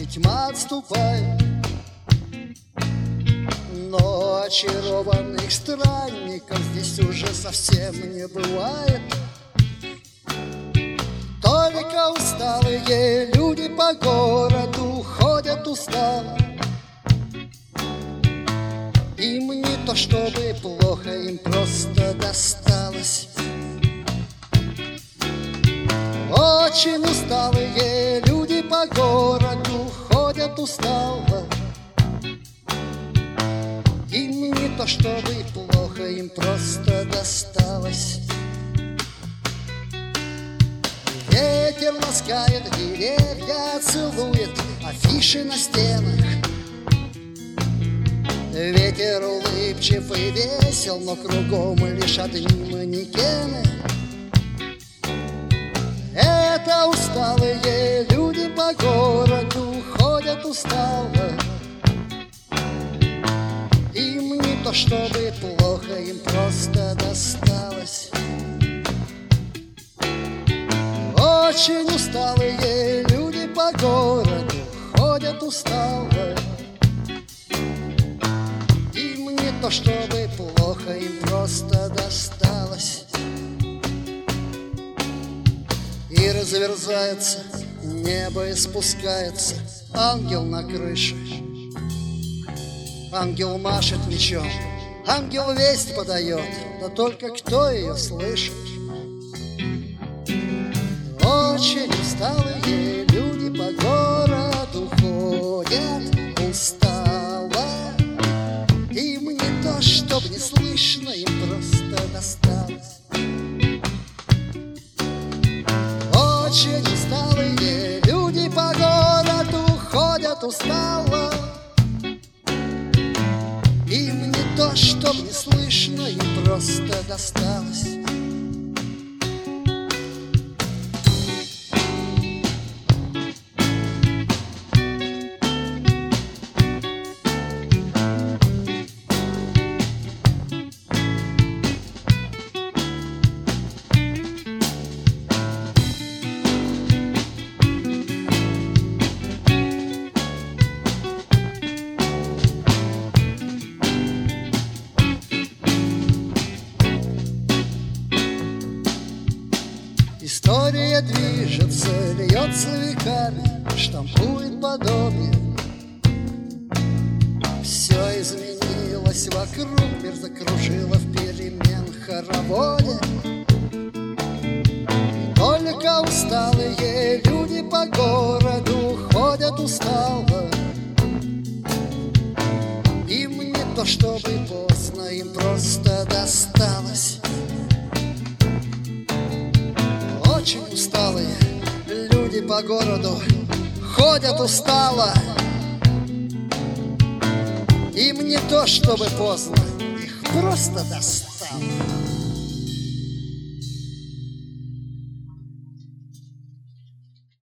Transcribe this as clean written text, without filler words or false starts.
тьма отступает, но очарованных странников здесь уже совсем не бывает. Только усталые люди по городу ходят устало. Им не то чтобы плохо, им просто досталось. Очень усталые люди по городу ходят устало. Им не то чтобы плохо, им просто досталось. Ветер ласкает деревья, целует афиши на стенах. Ветер улыбчив и весел, но кругом лишь одни манекены. Это усталые люди по городу ходят устало. Им не то чтобы плохо, им просто досталось. Очень усталые люди по городу ходят устало. Им не то чтобы плохо, им просто досталось. И разверзается небо и спускается ангел на крыше. Ангел машет мечом, ангел весть подает, но только кто ее слышит? Очень усталые люди по городу ходят устало. Им не то, чтоб не слышно, им просто досталось. Очень усталые люди по городу ходят устало. Им не то, чтоб не слышно, им просто досталось. История движется, льется веками, штампует подобие. Все изменилось вокруг, мир закружило в перемен хороводе. Только усталые люди по городу ходят устало. Им не то чтобы поздно, им просто досталось. Очень усталые люди по городу ходят устало. Им не то чтобы поздно, их просто достало.